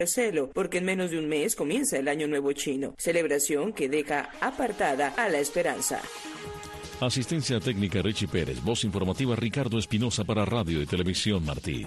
hacerlo, porque en menos de un mes comienza el Año Nuevo Chino, celebración que deja apartada a la esperanza. Asistencia técnica Richie Pérez, voz informativa Ricardo Espinosa para Radio y Televisión Martí.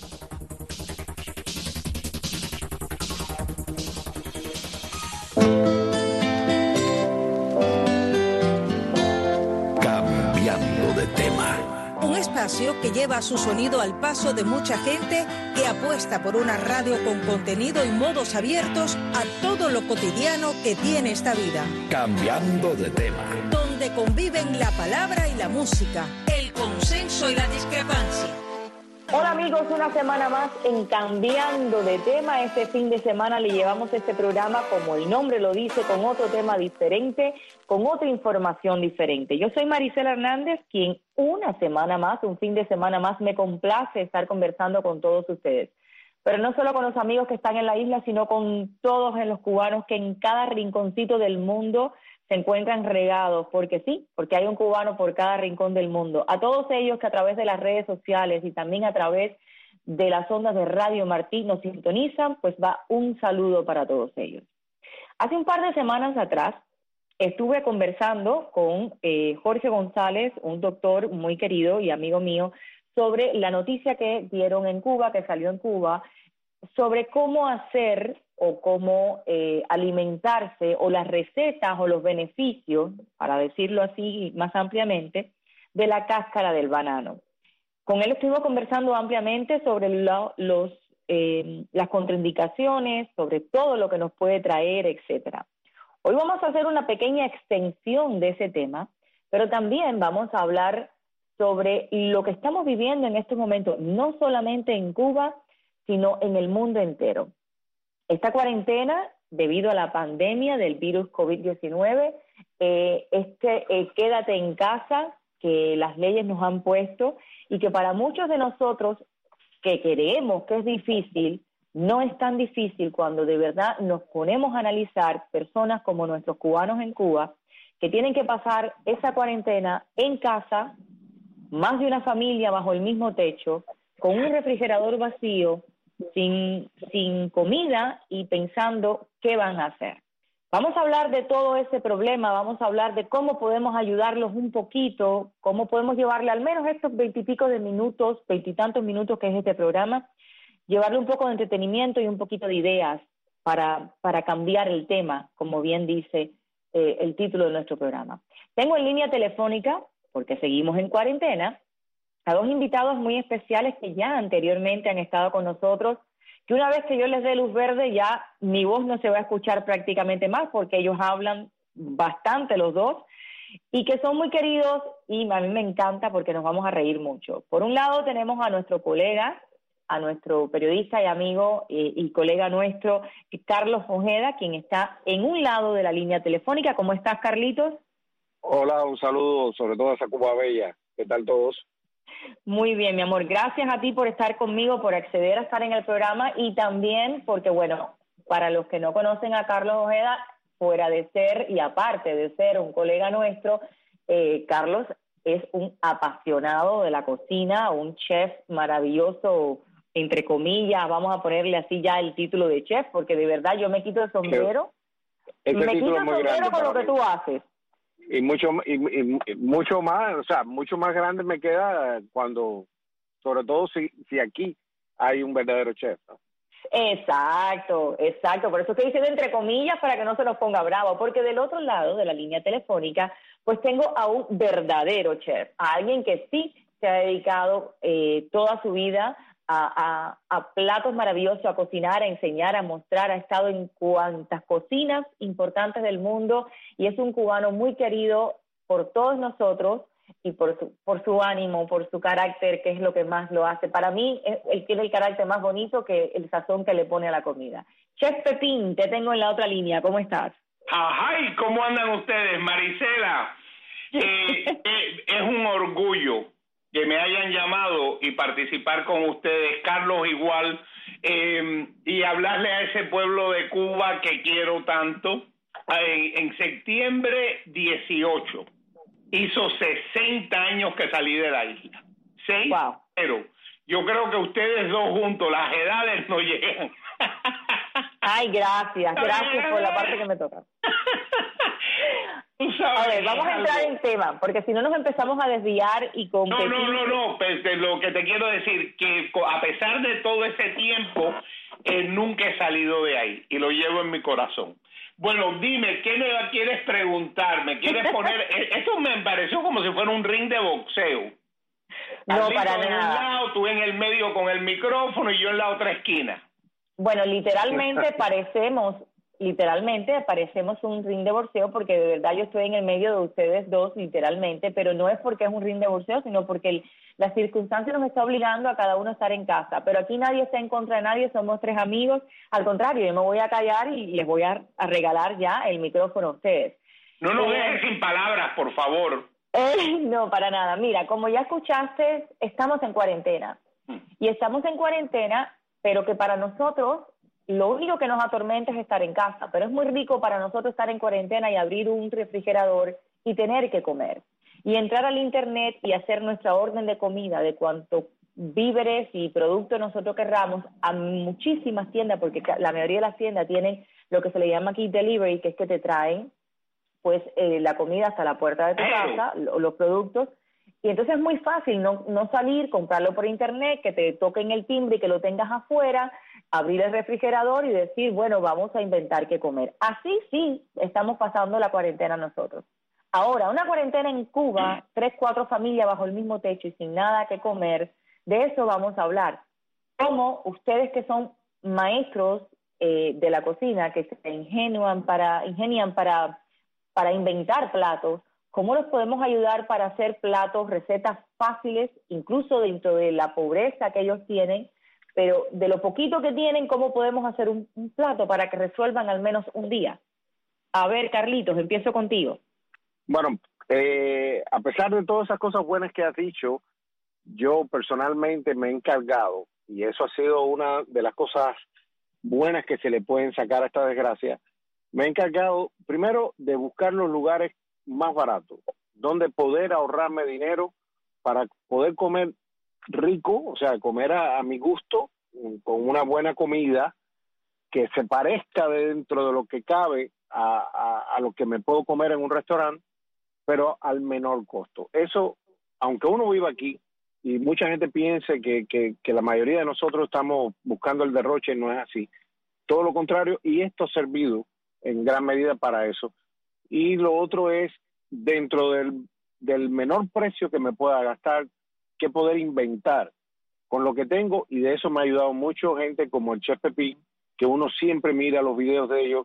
Cambiando de tema. Un espacio que lleva su sonido al paso de mucha gente que apuesta por una radio con contenido y modos abiertos a todo lo cotidiano que tiene esta vida. Cambiando de tema. Donde conviven la palabra y la música, el consenso y la discrepancia. Hola amigos, una semana más en Cambiando de Tema. Este fin de semana le llevamos este programa, como el nombre lo dice, con otro tema diferente, con otra información diferente. Yo soy Maricela Hernández, quien una semana más, un fin de semana más, me complace estar conversando con todos ustedes. Pero no solo con los amigos que están en la isla, sino con todos los cubanos que en cada rinconcito del mundo se encuentran regados, porque sí, porque hay un cubano por cada rincón del mundo. A todos ellos que a través de las redes sociales y también a través de las ondas de Radio Martí nos sintonizan, pues va un saludo para todos ellos. Hace un par de semanas atrás estuve conversando con Jorge González, un doctor muy querido y amigo mío, sobre la noticia que dieron en Cuba, que salió en Cuba, sobre cómo hacer o cómo alimentarse, o las recetas o los beneficios, para decirlo así más ampliamente, de la cáscara del banano. Con él estuvimos conversando ampliamente sobre las contraindicaciones, sobre todo lo que nos puede traer, etcétera. Hoy vamos a hacer una pequeña extensión de ese tema, pero también vamos a hablar sobre lo que estamos viviendo en estos momentos, no solamente en Cuba, sino en el mundo entero. Esta cuarentena, debido a la pandemia del virus COVID-19, quédate en casa, que las leyes nos han puesto, y que para muchos de nosotros que creemos que es difícil, no es tan difícil cuando de verdad nos ponemos a analizar personas como nuestros cubanos en Cuba, que tienen que pasar esa cuarentena en casa, más de una familia bajo el mismo techo, con un refrigerador vacío, sin comida y pensando qué van a hacer. Vamos a hablar de todo ese problema, vamos a hablar de cómo podemos ayudarlos un poquito, cómo podemos llevarle al menos estos 20 y pico de minutos, 20 y tantos minutos que es este programa, llevarle un poco de entretenimiento y un poquito de ideas para cambiar el tema, como bien dice el título de nuestro programa. Tengo en línea telefónica, porque seguimos en cuarentena, a dos invitados muy especiales que ya anteriormente han estado con nosotros, que una vez que yo les dé luz verde ya mi voz no se va a escuchar prácticamente más, porque ellos hablan bastante los dos, y que son muy queridos y a mí me encanta porque nos vamos a reír mucho. Por un lado tenemos a nuestro colega, a nuestro periodista y amigo y colega nuestro, Carlos Ojeda, quien está en un lado de la línea telefónica. ¿Cómo estás, Carlitos? Hola, un saludo, sobre todo a esa Cuba Bella. ¿Qué tal todos? Muy bien, mi amor. Gracias a ti por estar conmigo, por acceder a estar en el programa y también porque, bueno, para los que no conocen a Carlos Ojeda, fuera de ser y aparte de ser un colega nuestro, Carlos es un apasionado de la cocina, un chef maravilloso, entre comillas, vamos a ponerle así ya el título de chef, porque de verdad yo me quito el sombrero, me quito el sombrero con lo que tú haces. Y mucho más, o sea, mucho más grande me queda cuando, sobre todo si aquí hay un verdadero chef, ¿no? Exacto, por eso estoy diciendo entre comillas para que no se nos ponga bravo, porque del otro lado de la línea telefónica, pues tengo a un verdadero chef, a alguien que sí se ha dedicado toda su vida a platos maravillosos, a cocinar, a enseñar, a mostrar, ha estado en cuantas cocinas importantes del mundo y es un cubano muy querido por todos nosotros y por su ánimo, por su carácter, que es lo que más lo hace. Para mí, él tiene el carácter más bonito que el sazón que le pone a la comida. Chef Pepín, te tengo en la otra línea, ¿cómo estás? ¡Ay! ¿Cómo andan ustedes, Maricela? Es un orgullo que me hayan llamado y participar con ustedes, Carlos igual, y hablarle a ese pueblo de Cuba que quiero tanto. En septiembre 18, hizo 60 años que salí de la isla. 6, wow. Pero yo creo que ustedes dos juntos, las edades no llegan. Ay, gracias por la parte que me toca. A ver, vamos a entrar en tema, porque si no nos empezamos a desviar y competir. No, pues lo que te quiero decir, que a pesar de todo ese tiempo, nunca he salido de ahí, y lo llevo en mi corazón. Bueno, dime, ¿qué me quieres preguntar? ¿Me quieres poner...? Esto me pareció como si fuera un ring de boxeo. No, para nada. En un lado, tú en el medio con el micrófono y yo en la otra esquina. Bueno, literalmente parecemos un ring de boxeo, porque de verdad yo estoy en el medio de ustedes dos, literalmente, pero no es porque es un ring de boxeo, sino porque la circunstancia nos está obligando a cada uno a estar en casa. Pero aquí nadie está en contra de nadie, somos tres amigos. Al contrario, yo me voy a callar y les voy a regalar ya el micrófono a ustedes. No nos dejes sin palabras, por favor. No, para nada. Mira, como ya escuchaste, estamos en cuarentena. Y estamos en cuarentena, pero que para nosotros lo único que nos atormenta es estar en casa, pero es muy rico para nosotros estar en cuarentena y abrir un refrigerador y tener que comer. Y entrar al internet y hacer nuestra orden de comida de cuántos víveres y productos nosotros querramos a muchísimas tiendas, porque la mayoría de las tiendas tienen lo que se le llama aquí delivery, que es que te traen pues la comida hasta la puerta de tu casa, los productos. Y entonces es muy fácil no salir, comprarlo por internet, que te toquen el timbre y que lo tengas afuera, abrir el refrigerador y decir, bueno, vamos a inventar qué comer. Así sí estamos pasando la cuarentena nosotros. Ahora, una cuarentena en Cuba, 3, 4 familias bajo el mismo techo y sin nada que comer, de eso vamos a hablar. Cómo ustedes que son maestros de la cocina, que se ingenian para inventar platos, ¿cómo los podemos ayudar para hacer platos, recetas fáciles, incluso dentro de la pobreza que ellos tienen, pero de lo poquito que tienen, cómo podemos hacer un plato para que resuelvan al menos un día? A ver, Carlitos, empiezo contigo. Bueno, a pesar de todas esas cosas buenas que has dicho, yo personalmente me he encargado, y eso ha sido una de las cosas buenas que se le pueden sacar a esta desgracia, me he encargado primero de buscar los lugares más baratos, donde poder ahorrarme dinero para poder comer rico, o sea, comer a mi gusto, con una buena comida que se parezca dentro de lo que cabe a lo que me puedo comer en un restaurante, pero al menor costo. Eso, aunque uno viva aquí y mucha gente piense que la mayoría de nosotros estamos buscando el derroche, no es así. Todo lo contrario, y esto ha servido en gran medida para eso. Y lo otro es, dentro del menor precio que me pueda gastar, que poder inventar con lo que tengo, y de eso me ha ayudado mucho gente como el Chef Pepín, que uno siempre mira los videos de ellos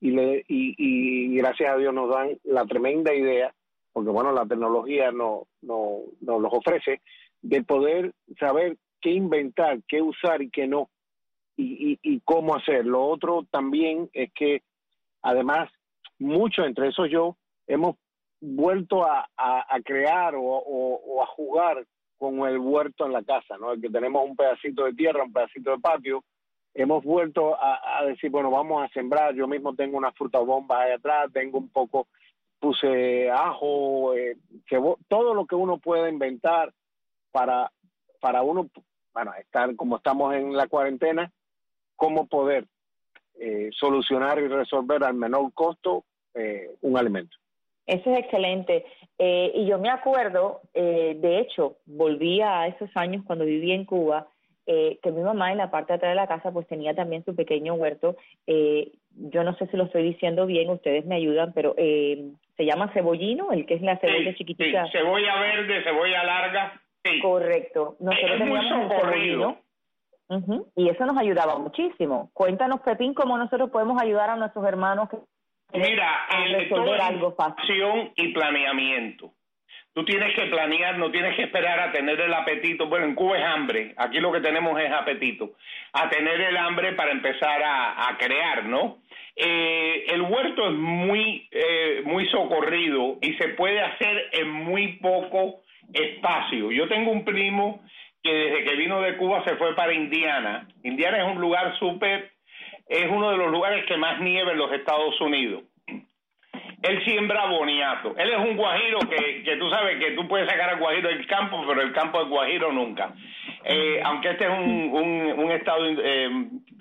y gracias a Dios nos dan la tremenda idea, porque bueno, la tecnología nos los ofrece, de poder saber qué inventar, qué usar y qué no, y cómo hacer. Lo otro también es que además, muchos, entre esos yo, hemos vuelto a crear o a jugar con el huerto en la casa, ¿no? El que tenemos un pedacito de tierra, un pedacito de patio, hemos vuelto a decir, bueno, vamos a sembrar. Yo mismo tengo unas frutabombas ahí atrás, tengo un poco, puse ajo, todo lo que uno pueda inventar para uno, bueno, estar como estamos en la cuarentena, cómo poder solucionar y resolver al menor costo un alimento. Eso es excelente. Y yo me acuerdo, de hecho, volví a esos años cuando vivía en Cuba, que mi mamá en la parte de atrás de la casa pues tenía también su pequeño huerto. Yo no sé si lo estoy diciendo bien, ustedes me ayudan, pero se llama cebollino, el que es la cebolla chiquitita. Sí, cebolla verde, cebolla larga. Sí. Correcto. Nosotros teníamos el cebollino. Y eso nos ayudaba muchísimo. Cuéntanos, Pepín, cómo nosotros podemos ayudar a nuestros hermanos a resolver algo fácil. Y planeamiento. Tú tienes que planear, no tienes que esperar a tener el apetito. Bueno, en Cuba es hambre, aquí lo que tenemos es apetito. A tener el hambre para empezar a crear, ¿no? El huerto es muy socorrido y se puede hacer en muy poco espacio. Yo tengo un primo que desde que vino de Cuba se fue para Indiana. Indiana es un lugar es uno de los lugares que más nieva en los Estados Unidos. Él siembra boniato. Él es un guajiro que tú sabes que tú puedes sacar al guajiro del campo, pero el campo del guajiro nunca. Aunque este es un estado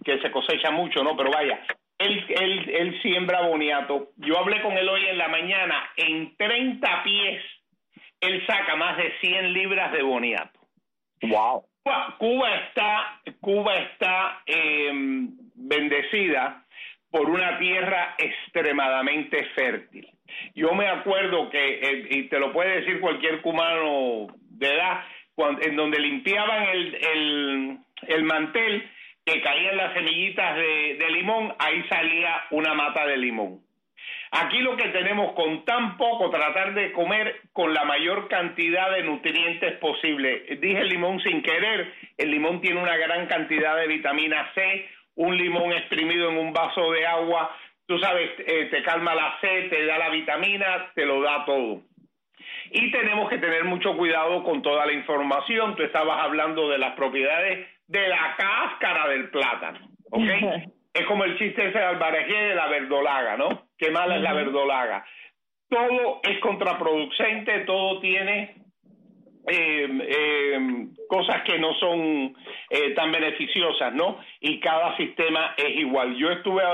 que se cosecha mucho, ¿no? Pero vaya, él siembra boniato. Yo hablé con él hoy en la mañana, en 30 pies, él saca más de 100 libras de boniato. Wow. Cuba está bendecida por una tierra extremadamente fértil. Yo me acuerdo que, y te lo puede decir cualquier cubano de edad, en donde limpiaban el mantel, que caían las semillitas de limón, ahí salía una mata de limón. Aquí lo que tenemos, con tan poco, tratar de comer con la mayor cantidad de nutrientes posible. Dije limón sin querer, el limón tiene una gran cantidad de vitamina C, un limón exprimido en un vaso de agua, tú sabes, te calma la sed, te da la vitamina, te lo da todo. Y tenemos que tener mucho cuidado con toda la información. Tú estabas hablando de las propiedades de la cáscara del plátano, ¿ok? Es como el chiste ese de Albarejé de la verdolaga, ¿no? Qué mala es la verdolaga. Todo es contraproducente, todo tiene cosas que no son tan beneficiosas, ¿no? Y cada sistema es igual. Yo estuve,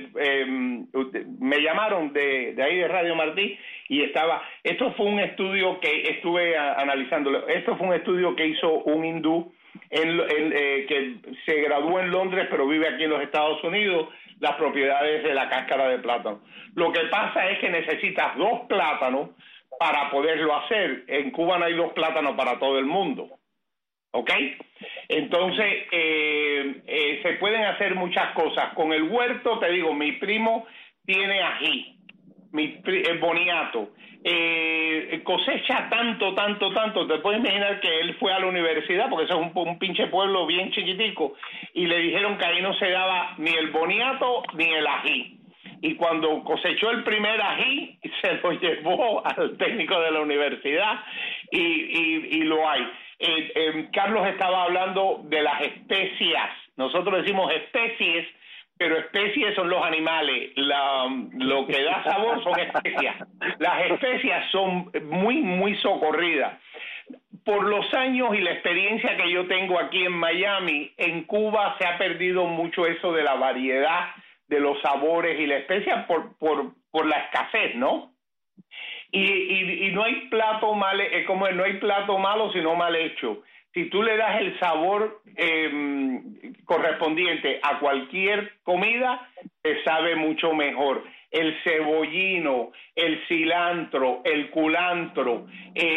me llamaron de ahí de Radio Martí y esto fue un estudio que estuve analizándolo. Esto fue un estudio que hizo un hindú que se graduó en Londres pero vive aquí en los Estados Unidos, las propiedades de la cáscara de plátano. Lo que pasa es que necesitas 2 plátanos para poderlo hacer. En Cuba no hay 2 plátanos para todo el mundo, ¿ok? Entonces se pueden hacer muchas cosas. Con el huerto, te digo, mi primo tiene ají, boniato, cosecha tanto, te puedes imaginar que él fue a la universidad, porque eso es un pinche pueblo bien chiquitico, y le dijeron que ahí no se daba ni el boniato ni el ají. Y cuando cosechó el primer ají, se lo llevó al técnico de la universidad y lo hay. Carlos estaba hablando de las especias. Nosotros decimos especies, pero especies son los animales. Lo que da sabor son especias. Las especias son muy, muy socorridas. Por los años y la experiencia que yo tengo aquí en Miami, en Cuba se ha perdido mucho eso de la variedad de los sabores y la especia por la escasez, ¿no? Y no hay plato mal, como no hay plato malo sino mal hecho. Si tú le das el sabor correspondiente a cualquier comida, te sabe mucho mejor. El cebollino, el cilantro, el culantro,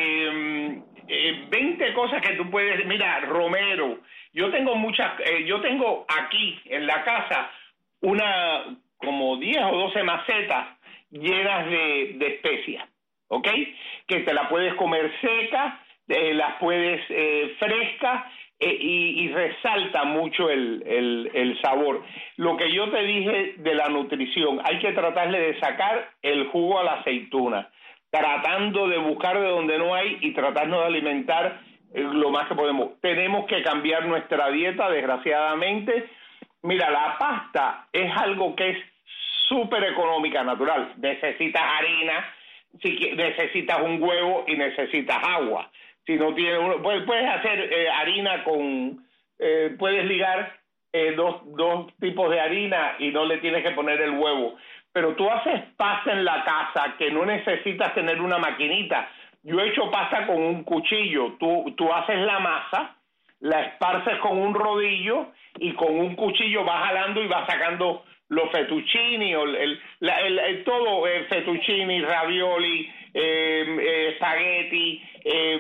20 cosas que tú puedes... Mira, romero. Yo tengo aquí en la casa como 10 o 12 macetas llenas de especias, ¿ok? Que te la puedes comer seca, las puedes frescas y resalta mucho el sabor. Lo que yo te dije de la nutrición, hay que tratarle de sacar el jugo a la aceituna, tratando de buscar de donde no hay y tratando de alimentar lo más que podemos. Tenemos que cambiar nuestra dieta, desgraciadamente. Mira, la pasta es algo que es súper económica, natural. Necesitas harina, necesitas un huevo y necesitas agua. Si no tienes puedes hacer harina puedes ligar dos tipos de harina y no le tienes que poner el huevo. Pero tú haces pasta en la casa que no necesitas tener una maquinita. Yo he hecho pasta con un cuchillo. Tú haces la masa, la esparces con un rodillo y con un cuchillo vas jalando y vas sacando los fettuccini, todo, fettuccini, ravioli, espagueti,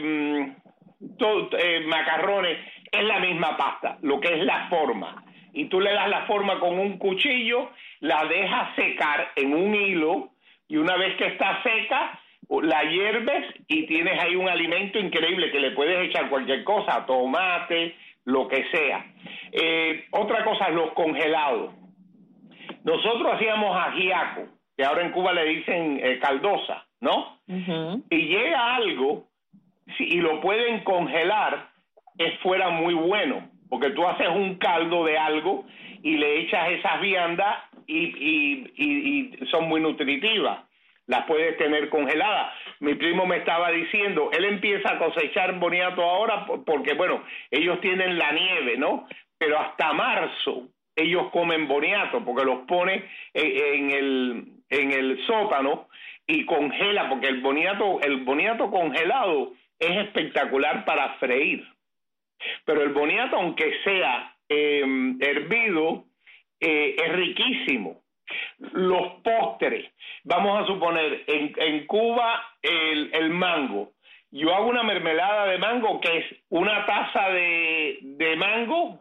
macarrones, es la misma pasta, lo que es la forma. Y tú le das la forma con un cuchillo, la dejas secar en un hilo y una vez que está seca, la hierves y tienes ahí un alimento increíble que le puedes echar cualquier cosa, tomate, lo que sea. Otra cosa, los congelados. Nosotros hacíamos ajiaco, que ahora en Cuba le dicen caldosa, ¿no? Uh-huh. Y llega algo y lo pueden congelar, es fuera muy bueno, porque tú haces un caldo de algo y le echas esas viandas y son muy nutritivas. Las puedes tener congeladas. Mi primo me estaba diciendo, él empieza a cosechar boniato ahora porque, bueno, ellos tienen la nieve, ¿no? Pero hasta marzo ellos comen boniato, porque los pone en el sótano y congela, porque el boniato congelado es espectacular para freír. Pero el boniato, aunque sea hervido, es riquísimo. Los postres, vamos a suponer, en Cuba el mango. Yo hago una mermelada de mango que es una taza de mango,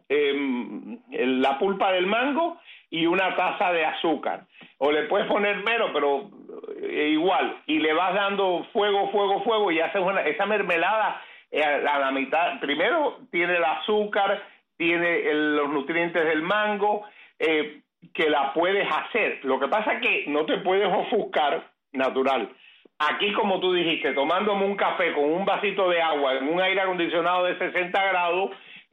la pulpa del mango, y una taza de azúcar. O le puedes poner menos, pero igual. Y le vas dando fuego, y haces esa mermelada a la mitad. Primero tiene el azúcar, tiene los nutrientes del mango, que la puedes hacer. Lo que pasa es que no te puedes ofuscar, natural. Aquí, como tú dijiste, tomándome un café con un vasito de agua en un aire acondicionado de 60 grados,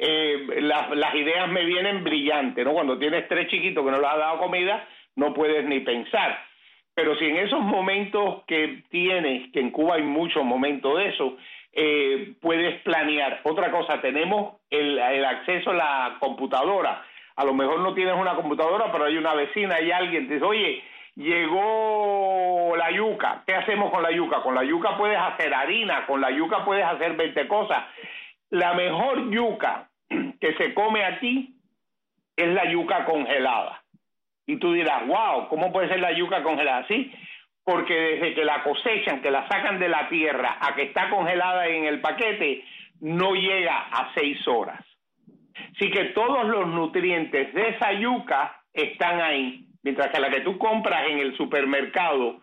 las ideas me vienen brillantes, ¿no? Cuando tienes 3 chiquitos que no les has dado comida, no puedes ni pensar. Pero si en esos momentos que tienes, que en Cuba hay muchos momentos de eso, puedes planear. Otra cosa, tenemos el acceso a la computadora. A lo mejor no tienes una computadora, pero hay una vecina, hay alguien, te dice, oye, llegó la yuca, ¿qué hacemos con la yuca? Con la yuca puedes hacer harina, con la yuca puedes hacer 20 cosas. La mejor yuca que se come aquí es la yuca congelada. Y tú dirás, wow, ¿cómo puede ser la yuca congelada? Sí, porque desde que la cosechan, que la sacan de la tierra, a que está congelada en el paquete, no llega a 6 horas. Así que todos los nutrientes de esa yuca están ahí, mientras que la que tú compras en el supermercado,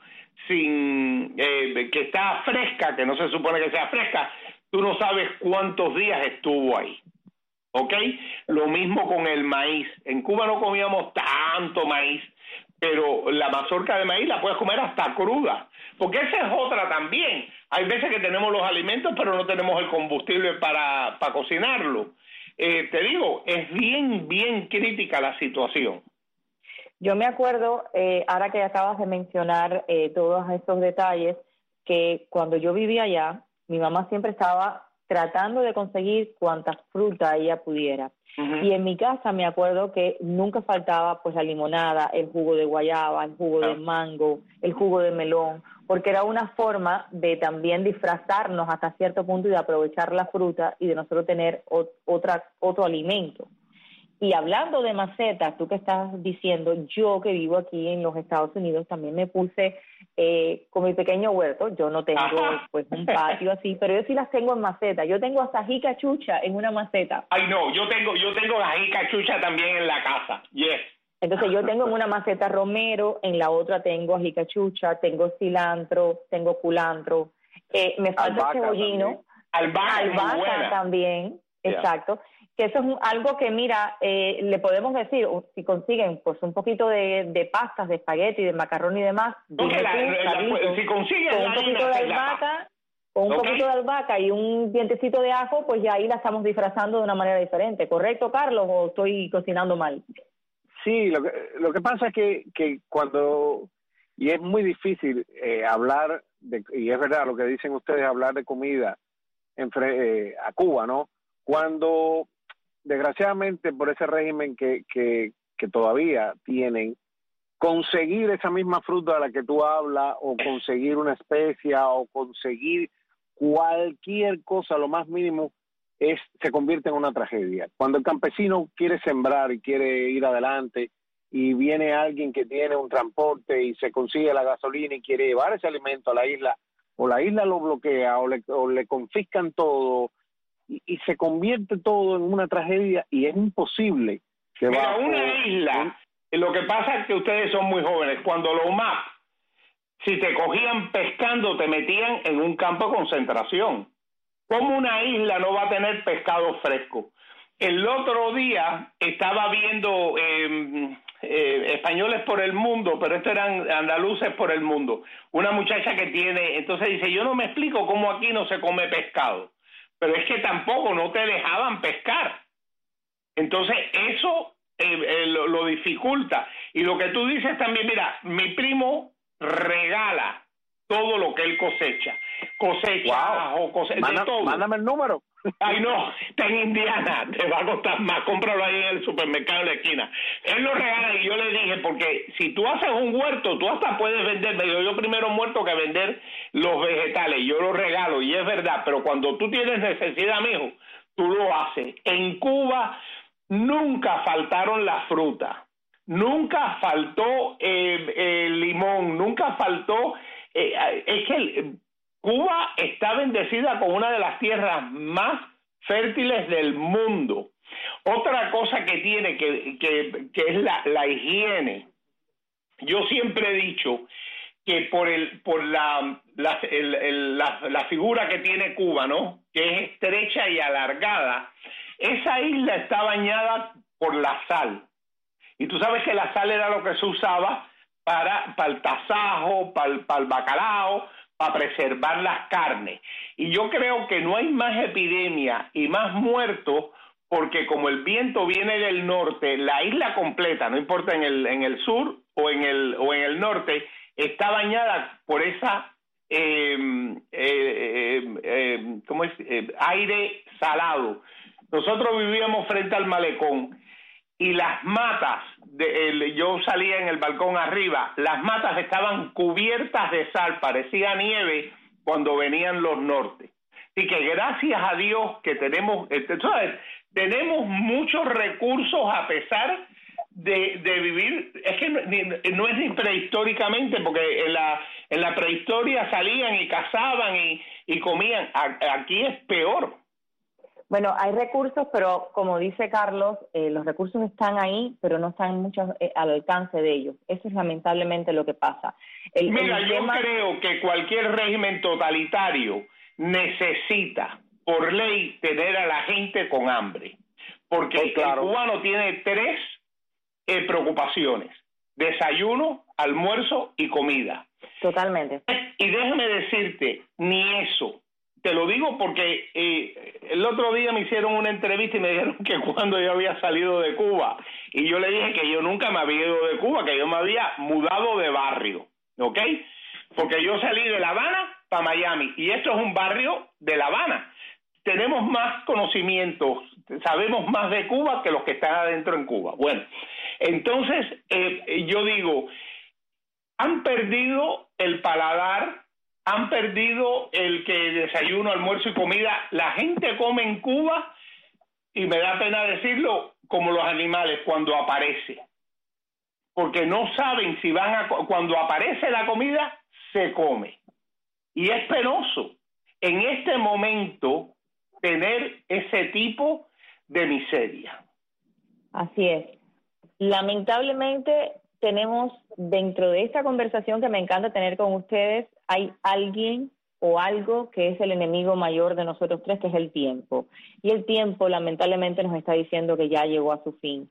que está fresca, que no se supone que sea fresca, tú no sabes cuántos días estuvo ahí. ¿Ok? Lo mismo con el maíz. En Cuba no comíamos tanto maíz, pero la mazorca de maíz la puedes comer hasta cruda, porque esa es otra también. Hay veces que tenemos los alimentos, pero no tenemos el combustible para cocinarlo. Te digo, es bien crítica la situación. Yo me acuerdo, ahora que acabas de mencionar todos estos detalles, que cuando yo vivía allá, mi mamá siempre estaba tratando de conseguir cuantas fruta ella pudiera. Uh-huh. Y en mi casa me acuerdo que nunca faltaba pues la limonada, el jugo de guayaba, el jugo de mango, el jugo de melón, porque era una forma de también disfrazarnos hasta cierto punto y de aprovechar la fruta y de nosotros tener otro alimento. Y hablando de macetas, tú que estás diciendo, yo que vivo aquí en los Estados Unidos también me puse con mi pequeño huerto. Yo no tengo pues un patio así, pero yo sí las tengo en maceta. Yo tengo hasta jica chucha en una maceta. Ay, no, yo tengo la jica chucha también en la casa. Yes. Entonces yo tengo en una maceta romero, en la otra tengo jica chucha, tengo cilantro, tengo culantro. Me falta cebollino. Albahaca también, yeah. Exacto. Que eso es algo que, mira, le podemos decir, si consiguen pues un poquito de pastas, de espagueti, de macarrón y demás, si consiguen con un poquito de albahaca, poquito de albahaca y un dientecito de ajo, pues ya ahí la estamos disfrazando de una manera diferente. ¿Correcto, Carlos, o estoy cocinando mal? Sí, lo que pasa es que cuando, y es muy difícil hablar, y es verdad lo que dicen ustedes, hablar de comida a Cuba, ¿no? Cuando desgraciadamente por ese régimen que todavía tienen, conseguir esa misma fruta de la que tú hablas, o conseguir una especia, o conseguir cualquier cosa, lo más mínimo, se convierte en una tragedia. Cuando el campesino quiere sembrar y quiere ir adelante, y viene alguien que tiene un transporte y se consigue la gasolina y quiere llevar ese alimento a la isla, o la isla lo bloquea, o le confiscan todo, y se convierte todo en una tragedia, y es imposible. Mira, una isla, lo que pasa es que ustedes son muy jóvenes. Cuando los MAP, si te cogían pescando, te metían en un campo de concentración. ¿Cómo una isla no va a tener pescado fresco? El otro día estaba viendo Españoles por el Mundo, pero estos eran andaluces por el mundo. Una muchacha que tiene, entonces dice, yo no me explico cómo aquí no se come pescado. Pero es que tampoco no te dejaban pescar. Entonces eso lo dificulta. Y lo que tú dices también, mira, mi primo regala todo lo que él cosecha. Cosecha ajo, de todo. Mándame el número. Ay, no, está en Indiana, te va a costar más, cómpralo ahí en el supermercado de la esquina. Él lo regala y yo le dije, porque si tú haces un huerto, tú hasta puedes vender, me dijo, yo primero muerto que vender los vegetales, yo lo regalo, y es verdad, pero cuando tú tienes necesidad, mijo, tú lo haces. En Cuba nunca faltaron las frutas, nunca faltó el limón, nunca faltó, es que Cuba está bendecida con una de las tierras más fértiles del mundo. Otra cosa que tiene que es la higiene. Yo siempre he dicho que por la figura que tiene Cuba, ¿no? Que es estrecha y alargada, esa isla está bañada por la sal. Y tú sabes que la sal era lo que se usaba para el tasajo, para el bacalao, para preservar las carnes. Y yo creo que no hay más epidemia y más muertos porque como el viento viene del norte, la isla completa, no importa en el sur o en el norte, está bañada por esa aire salado. Nosotros vivíamos frente al malecón y las matas, yo salía en el balcón arriba, las matas estaban cubiertas de sal, parecía nieve cuando venían los nortes. Así que gracias a Dios que tenemos, ¿sabes? Tenemos muchos recursos a pesar de vivir, es que no es ni prehistóricamente, porque en la prehistoria salían y cazaban y comían, aquí es peor. Bueno, hay recursos, pero como dice Carlos, los recursos están ahí, pero no están muchos al alcance de ellos. Eso es lamentablemente lo que pasa. Yo creo que cualquier régimen totalitario necesita, por ley, tener a la gente con hambre. Porque el cubano tiene 3 preocupaciones: desayuno, almuerzo y comida. Totalmente. Y déjame decirte, ni eso. Te lo digo porque el otro día me hicieron una entrevista y me dijeron que cuando yo había salido de Cuba. Y yo le dije que yo nunca me había ido de Cuba, que yo me había mudado de barrio, ¿ok? Porque yo salí de La Habana para Miami y esto es un barrio de La Habana. Tenemos más conocimientos, sabemos más de Cuba que los que están adentro en Cuba. Bueno, entonces yo digo, han perdido el paladar, han perdido el que desayuno, almuerzo y comida. La gente come en Cuba, y me da pena decirlo, como los animales cuando aparece. Porque no saben si cuando aparece la comida, se come. Y es penoso en este momento tener ese tipo de miseria. Así es. Lamentablemente tenemos dentro de esta conversación que me encanta tener con ustedes, hay alguien o algo que es el enemigo mayor de nosotros 3, que es el tiempo. Y el tiempo lamentablemente nos está diciendo que ya llegó a su fin.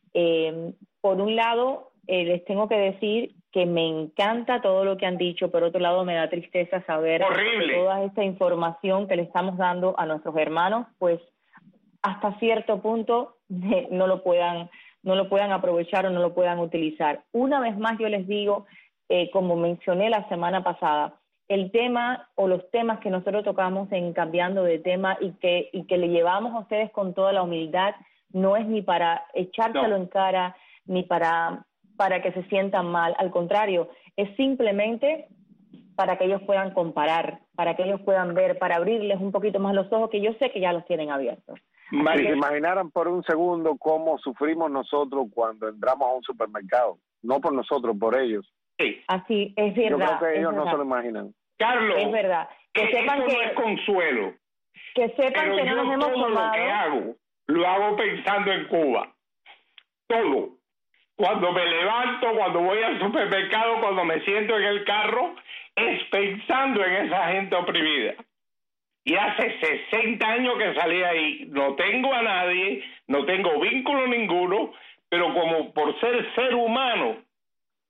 Por un lado, les tengo que decir que me encanta todo lo que han dicho, por otro lado me da tristeza saber que toda esta información que le estamos dando a nuestros hermanos, pues hasta cierto punto no lo puedan aprovechar o no lo puedan utilizar. Una vez más yo les digo, como mencioné la semana pasada, el tema o los temas que nosotros tocamos en Cambiando de Tema y que le llevamos a ustedes con toda la humildad, no es ni para echárselo en cara, ni para que se sientan mal. Al contrario, es simplemente para que ellos puedan comparar, para que ellos puedan ver, para abrirles un poquito más los ojos, que yo sé que ya los tienen abiertos. Si se imaginaran por un segundo cómo sufrimos nosotros cuando entramos a un supermercado, no por nosotros, por ellos. Sí. Así, es verdad. Yo creo que ellos no se lo imaginan. Carlos, es verdad. Que sepan esto que no es consuelo. Que sepan que no nos hemos todo tomado. Lo que lo hago pensando en Cuba. Todo. Cuando me levanto, cuando voy al supermercado, cuando me siento en el carro, es pensando en esa gente oprimida. Y hace 60 años que salí ahí, no tengo a nadie, no tengo vínculo ninguno, pero como por ser humano,